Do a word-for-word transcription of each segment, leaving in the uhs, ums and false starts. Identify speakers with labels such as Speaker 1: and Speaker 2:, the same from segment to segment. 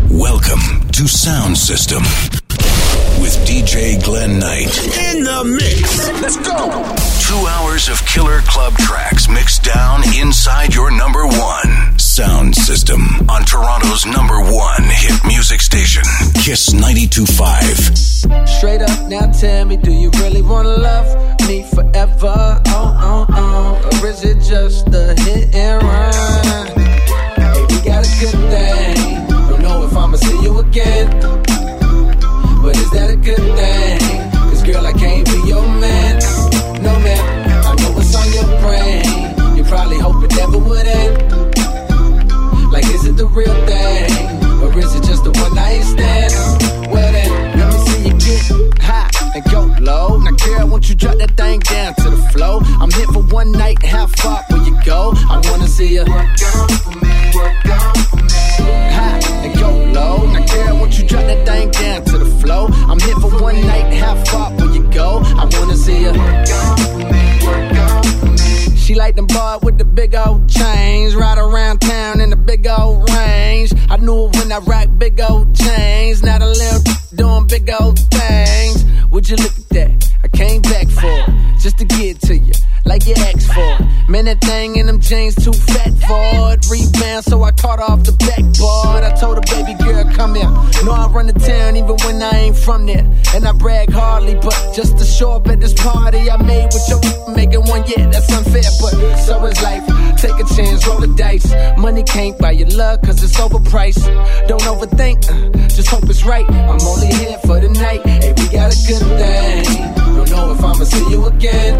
Speaker 1: Welcome to Sound System with D J Glenn Knight.
Speaker 2: In the mix. Let's go.
Speaker 1: Two hours of killer club tracks mixed down inside your number one. Sound System on Toronto's number one hit music station, Kiss ninety-two point five.
Speaker 3: Straight up, now tell me, do you really wanna love me forever? Oh, oh, oh. Or is it just a hit and run? Hey, we got a good thing. Don't know if I'ma see you again, but is that a good thing? Cause girl, I can't be your man. No man, I know what's on your brain. You probably hope it never would end. Like, is it the real thing? Or is it just a one night stand? Well then, let me see you get high and go low. Now girl, won't you drop that thing down to the floor? I'm here for one night, how far will you go? I wanna see you work on for me, work on for me. High and go low. Now girl, won't you drop that thing down to the floor? I'm here for one night, how far will you go? I wanna see you work on for me, work on for me. She like them boy with the big old chains, ride around town in the big old range. I knew it when I rock big old chains. Now the little doing big old things. Would you look at that? I came back for it, just to get to you, like you asked for it. Man, that thing in them jeans too fat for it. Rebound, so I caught off the backboard. I told her, baby girl, come here. Know I run the town even when I ain't from there. And I brag hardly, but just to show up at this party I made with your making one, yeah, that's unfair, but so is life. Take a chance, roll the dice. Money can't buy your love, cause it's overpriced. Don't overthink, uh, just hope it's right. I'm only here for the night. Hey, we got a good thing. Don't know if I'ma see you again,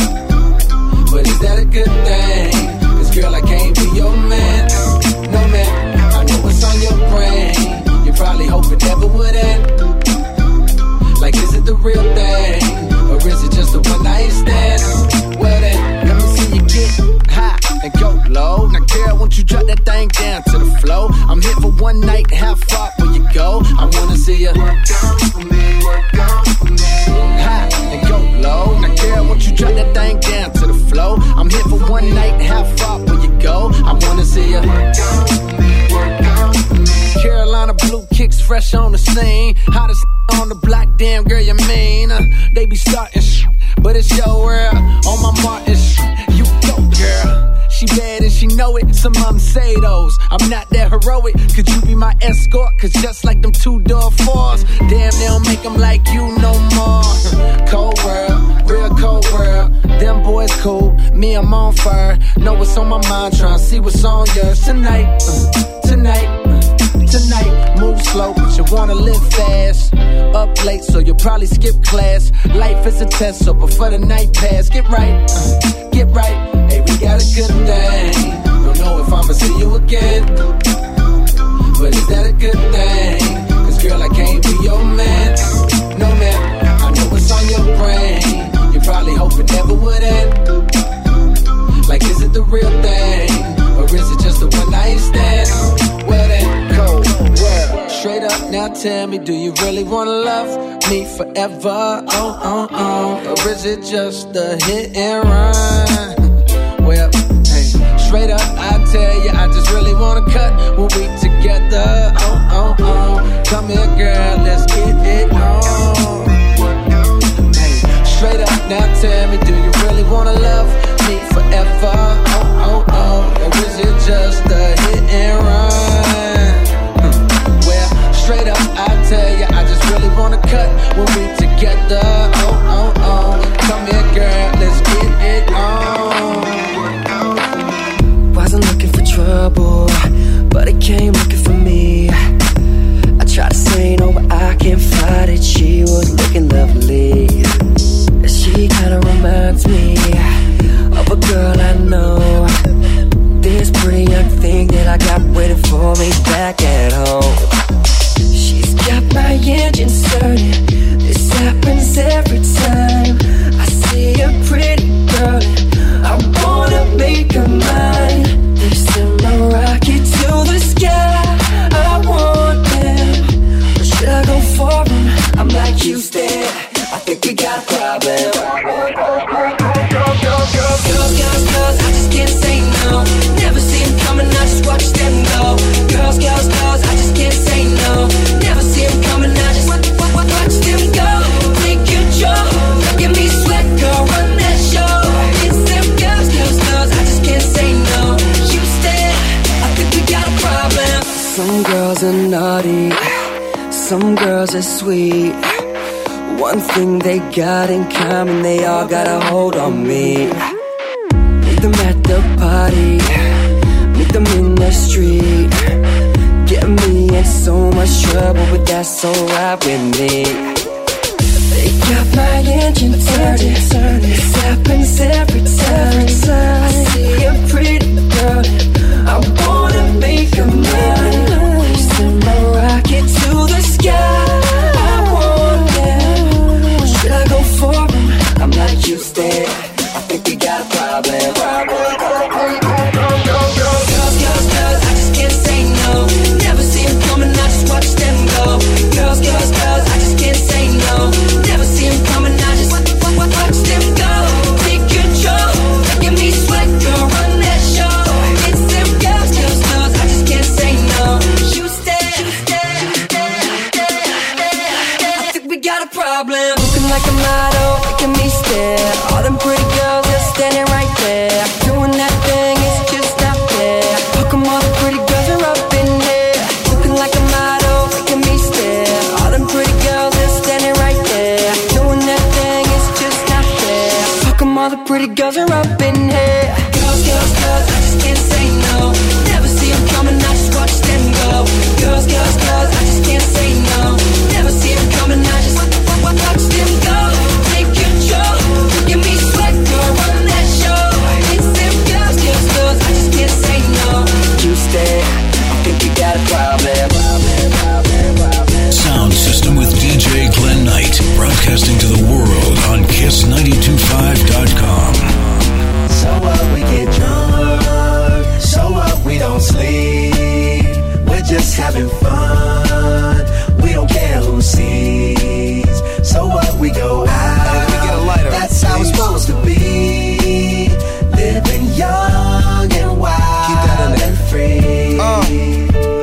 Speaker 3: but is that a good thing? Cause girl, I can't be your man. No man, I know what's on your brain. You probably hope it never would end. Like, is it the real thing? Or is it just a one night stand? Well then, let me see you get high and go low. Now girl, won't you drop that thing down to the floor? I'm here for one night, how far will you go? I wanna see you work on for me, work on for me. High and go low. Now girl, won't you drop that thing down to the floor? I'm here for one night, how far will you go? I wanna see you work on for me, work on for me. Carolina blue kicks fresh on the scene. Hottest on the block, damn girl, you mean? Uh, they be starting sh- but it's your world. On my Martin sh- you go, girl. She bad and she know it, some of them say those. I'm not that heroic, could you be my escort? Cause just like them two-door fours, damn, they don't make them like you no more. Cold world, real cold world. Them boys cool, me I'm on fire. Know what's on my mind, tryna see what's on yours. Tonight, uh, tonight, uh, tonight, move slow, but you wanna live fast. Up late, so you'll probably skip class. Life is a test, so before the night pass, get right, uh, get right. Hey, we got a good thing. Don't know if I'ma see you again, but is that a good thing? Cause girl, I can't be your man. No man, I know what's on your brain. You probably hope it never would end. Like, is it the real thing? Or is it just a one night stand? Well then, cold world. Straight up, now tell me, do you really wanna love me forever? Oh, oh, oh. Or is it just a hit and run? Well, hey, straight up, I tell you, I just really wanna cut when we together. Oh, oh, oh. Come here, girl, let's get it on. Hey, straight up, now tell me, do you really wanna love me forever? Oh, oh, oh. Or is it just a hit and run? Hmm. Well, straight up, I tell you, I just really wanna cut when we together. Oh, oh, oh. Come here, girl, let's get it on.
Speaker 4: Wasn't looking for trouble, but it came looking for me. I tried to say no, but I can't fight it. She was looking lovely. She kinda reminds me of a girl I know. This pretty young thing that I got waiting for me back at home. She's got my engine started. This happens every time I see a pretty girl. I wanna make her mine. They send my rocket to the sky. I want them, or should I go for them? I'm like, Houston, I think we got a problem. Girls, girls, girls, I just can't say no. Never see them coming, I just watch them go. Girls, girls, girls, I just can't say no. Some girls are naughty, some girls are sweet. One thing they got in common, they all got a hold on me. Meet them at the party, meet them in the street. Get me in so much trouble, but that's alright with me. They got my engine turning, turning. This happens every time. I see a pretty girl, I wanna make her mine. Send my rocket to the sky. I want that. Should I go for him? I'm like, you stay. I think we got a problem. Problem, problem, problem. Girls, girls, girls, I just can't say no. Never see them coming, I just watch them go. Girls, girls, girls, I just can't say no. Never see them coming, I just watch, watch, watch them go. Take control, making me sweat, girl, run that show. It's them girls, girls, girls, I just can't say no. You stay, stay, stay, stay, stay. I think we got a problem. Looking like a model, making me stare. All them pretty girls are standing right there. Doing that thing, it's just not fair. How come all the pretty girls are up in here? Looking like a model, making me stare. All them pretty girls are standing right there. Doing that thing, it's just not fair. How come all the pretty girls are up in here? Girls, girls, girls, I just can't say no. Never see them coming, I just watch them go. Girls, girls, girls, I just can't say no. Never see them coming, I just watch, watch, watch them go. Take control, give me sweat, girl, run that show. It's them girls, girls, girls, I just can't say no. You stay, I think we got a problem.
Speaker 1: Sound System with D J Glenn Knight, broadcasting to the world on kiss nine two five dot com.
Speaker 5: So what, we get drunk. So what, we don't sleep. We're just having fun. We don't care who sees. So what, we go out. We get a lighter. That's how it's supposed to be. Living young and wild and free.
Speaker 2: Uh.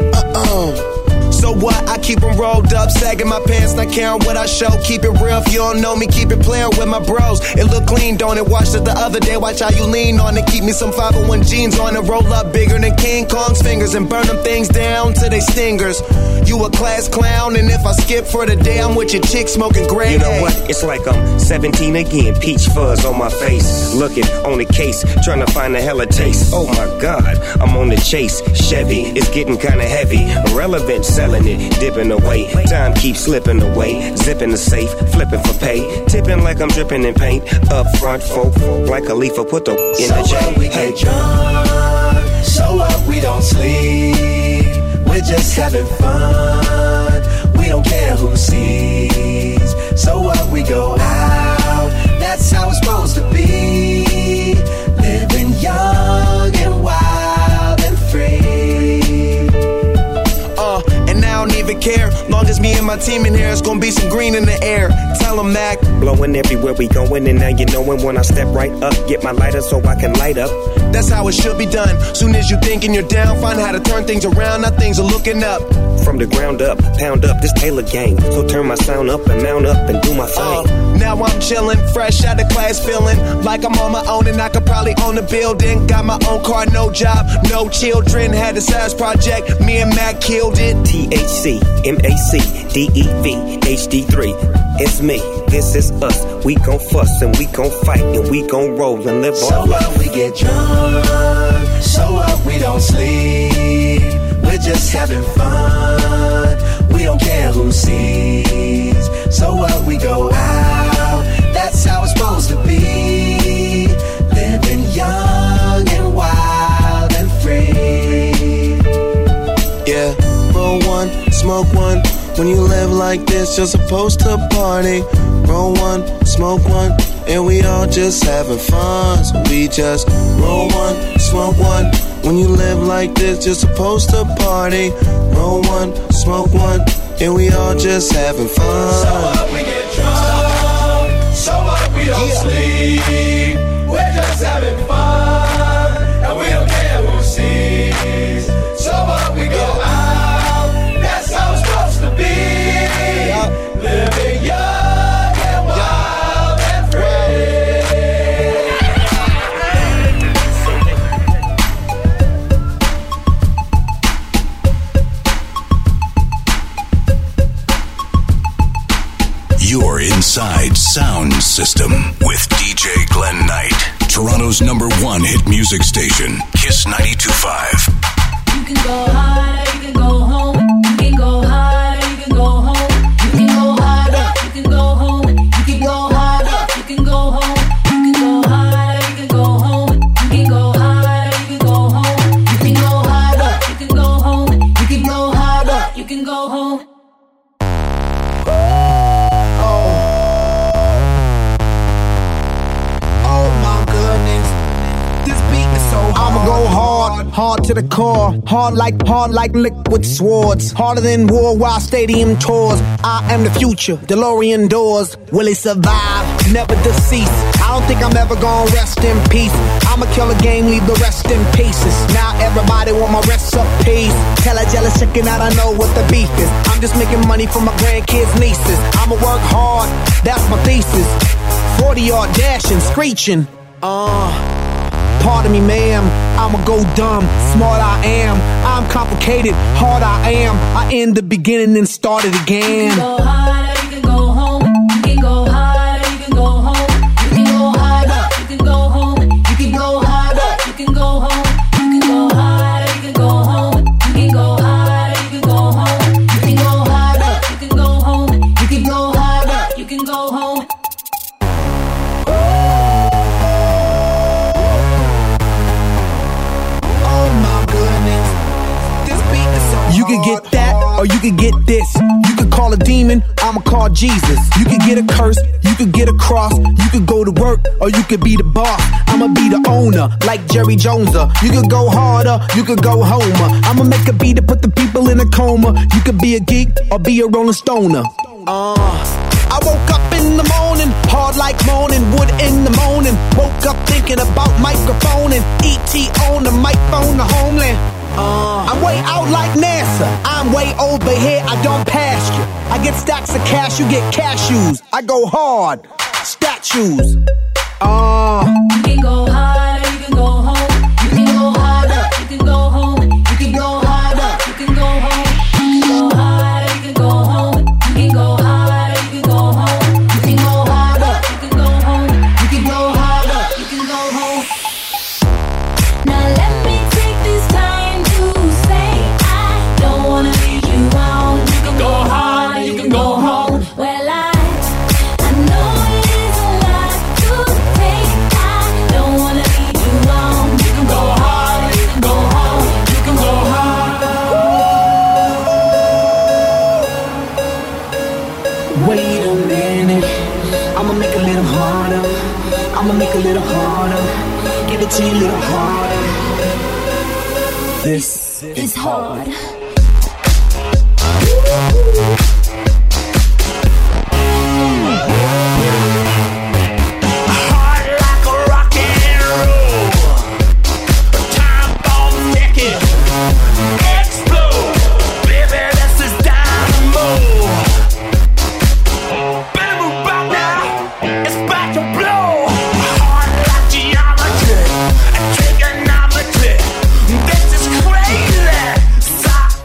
Speaker 2: So what? I keep them rolled up, sagging my pants, not caring what I show. Keep it real, if you don't know me, keep it playing with my bros. It look clean, don't it? Watched it the other day, watch how you lean on it. Keep me some five oh one jeans on it, roll up bigger than King Kong's fingers and burn them things down to they stingers. You a class clown, and if I skip for the day, I'm with your chick smoking gray.
Speaker 6: You know what? It's like I'm seventeen again, peach fuzz on my face. Looking on the case, trying to find a hella taste. Oh my God, I'm on the chase. Chevy, it's getting kinda heavy. Irrelevant, selling it, dipping away. Time keeps slipping away. Zipping the safe, flipping for pay. Tipping like I'm dripping in paint. Up front, folk, like a leaf, put the in
Speaker 5: so
Speaker 6: the chain.
Speaker 5: What, we get drunk. So what, we don't sleep. We're just having fun. We don't care who sees. So what, we go out. That's how it's supposed to be. Living young and wild and free.
Speaker 2: Uh, and I don't even care. Long as me and my team in here, it's gonna be some green in the air. Tell them, Mac.
Speaker 6: Blowing everywhere we going, and now you knowin' when I step right up. Get my lighter so I can light up.
Speaker 2: That's how it should be done. Soon as you thinking you're down, find how to turn things around. Now things are looking up.
Speaker 6: From the ground up, pound up this Taylor gang. So turn my sound up and mount up and do my thing.
Speaker 2: Uh, now I'm chillin', fresh out of class, feeling like I'm on my own and I could probably own a building. Got my own car, no job, no children. Had a size project, me and Mac killed it.
Speaker 6: T H C, M A C, D E V, H D three. It's me, this is us. We gon' fuss and we gon' fight and we gon' roll and live on.
Speaker 5: So what, we get drunk. So what, we don't sleep. We're just having fun. We don't care who sees. So what, we go out. That's how it's supposed to be. Living young and wild and free.
Speaker 2: Yeah, roll one, smoke one. When you live like this, you're supposed to party. Roll one, smoke one, and we all just having fun. So we just roll one, smoke one. When you live like this, you're supposed to party. Roll one, smoke one, and we all just having fun.
Speaker 5: So what, we get drunk. So what, we don't yeah. sleep. We're just having fun, and we don't care who sees. So what, we go out. That's how it's supposed to be. Living young and wild and free.
Speaker 1: You're inside Sound System with D J Glenn Knight. Toronto's number one hit music station, Kiss ninety-two point five.
Speaker 7: You can go harder, you can go home. You can go harder, you can go home. You can go harder, you can go home. You can go harder, you can go home. You can go harder, you can go home. You can go harder, you can go home. You can go harder, you can go home. You can go harder, you can go home.
Speaker 2: I'ma go hard, hard to the core. Hard like, hard like liquid swords. Harder than worldwide stadium tours. I am the future, DeLorean doors. Will it survive? Never deceased. I don't think I'm ever gonna rest in peace. I'ma kill a game, leave the rest in pieces. Now everybody want my recipes. Tell a jealous chicken that I know what the beef is. I'm just making money for my grandkids' nieces. I'ma work hard, that's my thesis. forty yard dashing, screeching. Uh... Pardon me, ma'am, I'ma go dumb. Smart I am, I'm complicated. Hard I am, I end the beginning and start it again.
Speaker 7: You can go harder, you can go home. You can go harder, you can go home. You can go harder, you can go home. You can go harder, you can go home. You can go harder, you can go home. You can go harder, you can go home. You can go harder, you can go home. You can go harder, you can go home.
Speaker 2: You could get that, or you could get this. You could call a demon, I'ma call Jesus. You could get a curse, you could get a cross. You could go to work, or you could be the boss. I'ma be the owner, like Jerry Joneser. You could go harder, you could go homer. I'ma make a beat to put the people in a coma. You could be a geek, or be a rolling stoner. Uh, I woke up in the morning, hard like moaning, wood in the morning. Woke up thinking about microphone and E T on the microphone, the homeland. Uh, I'm way out like NASA. I'm way over here, I don't pass you. I get stacks of cash, you get cashews. I go hard, statues. Uh,
Speaker 7: you can go harder, you can go home. You can go harder, you can go home. You can go harder, you can go home. You can go harder, you can go home. You can go harder, you can go home. You can go harder, you can go home. You can go harder, you can go home. Now let me take this time to say I don't wanna leave you on. You can go harder, you can go home. Well, I I know it is a lot to take. I don't wanna leave you on. You can go harder, you can go home. You can go harder.
Speaker 4: Wait a minute, I'ma make a little harder. I'ma make a little harder. Give it to you a little harder. This is hard.
Speaker 5: Hard like a rock and roll. Time bomb naked. Explode. Baby, this is dynamo. Better move out now. It's about to blow. Hard like geometry. Trigonometry. This is crazy. Sock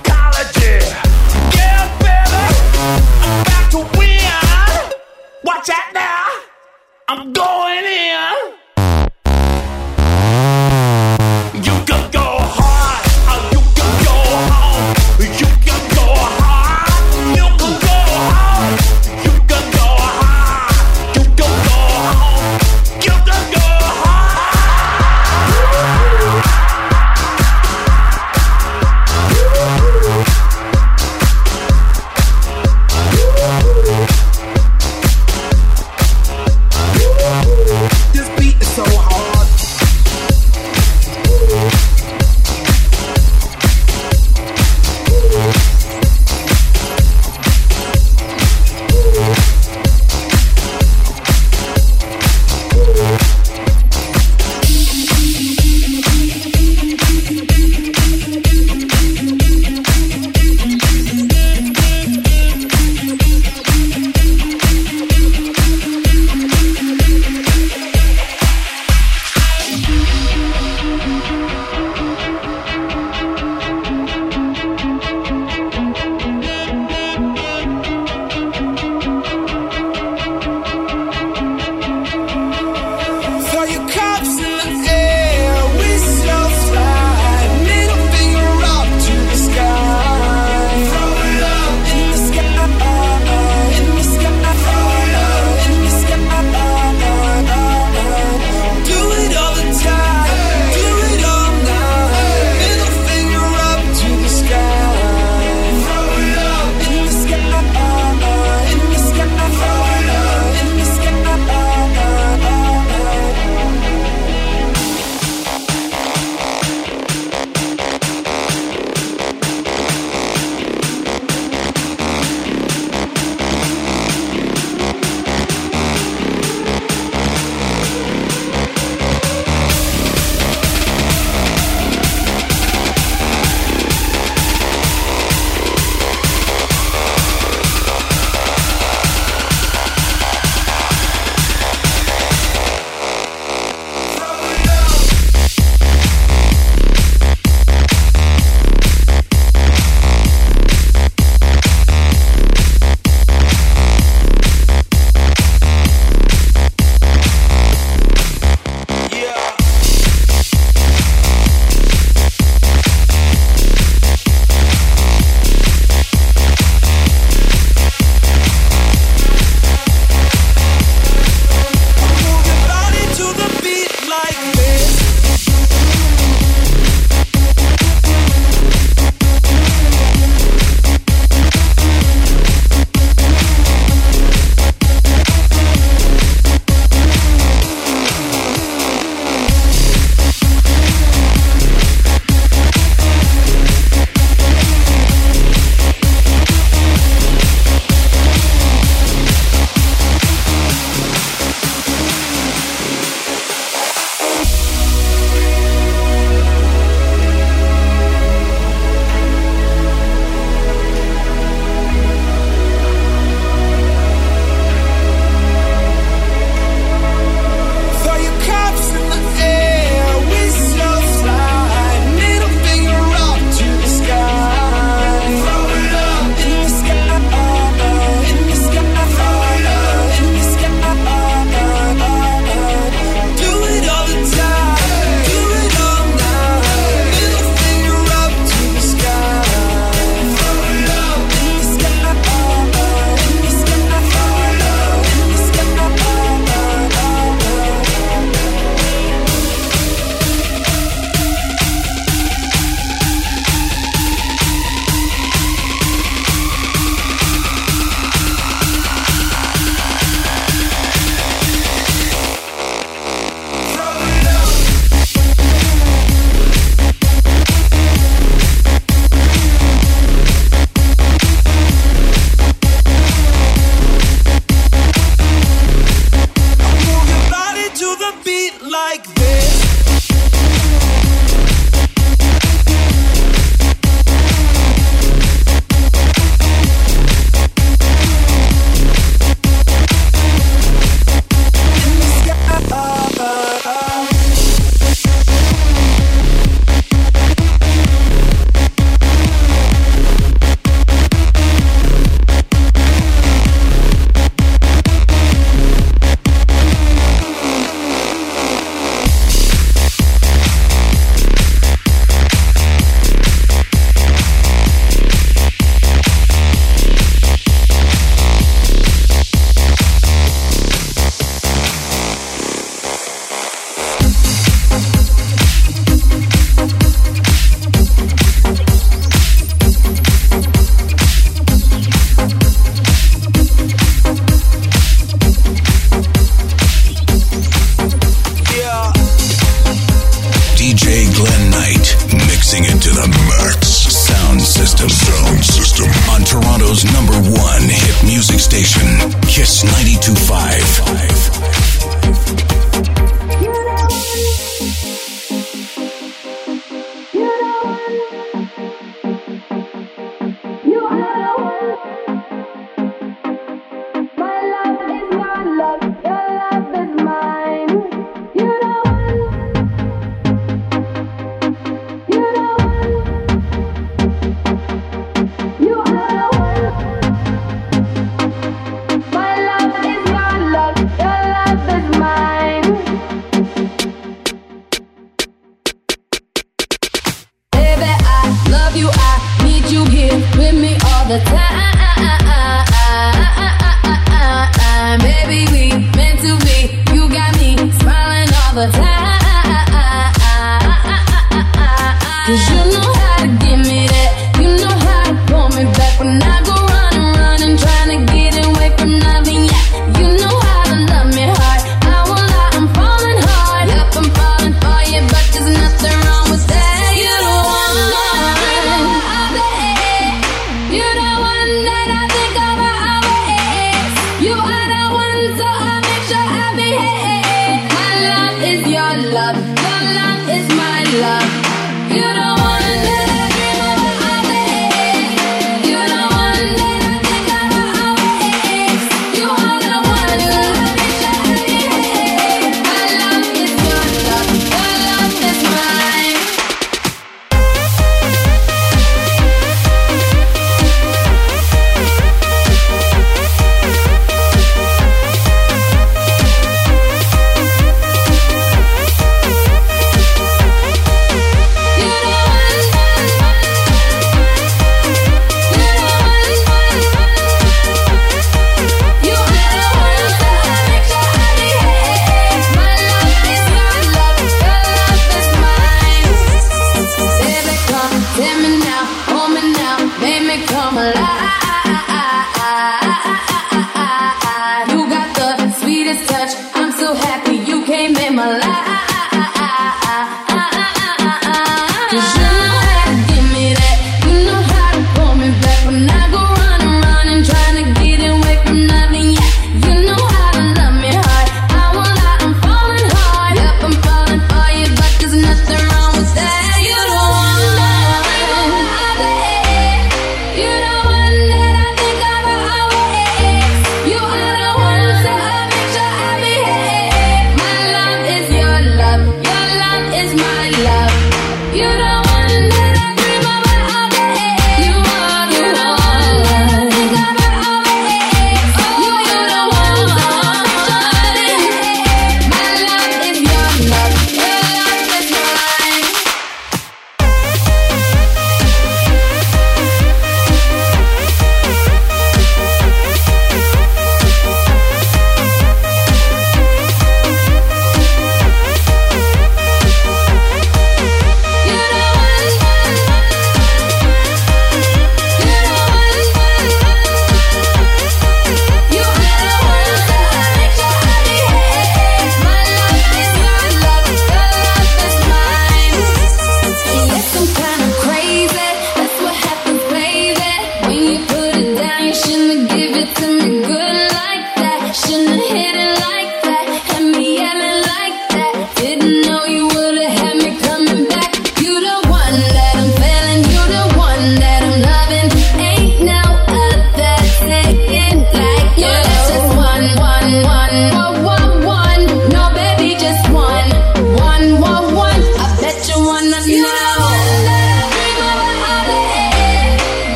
Speaker 1: music station, Kiss ninety-two point five.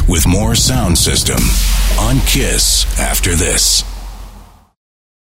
Speaker 1: with more Sound System on Kiss after this.